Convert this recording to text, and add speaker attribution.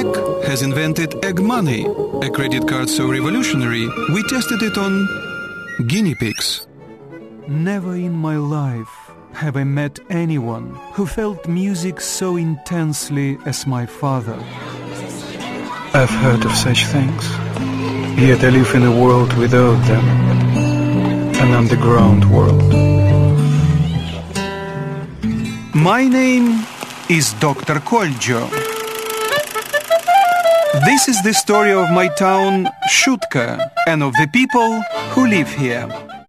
Speaker 1: Egg has invented egg money, a credit card so revolutionary we tested it on guinea pigs.
Speaker 2: Never in my life have I met anyone who felt music so intensely as my father. I've heard of such things, yet I live in a world without them, an underground world. My name is Dr. Koljo. This is the story of my town, Shutka, and of the people who live here.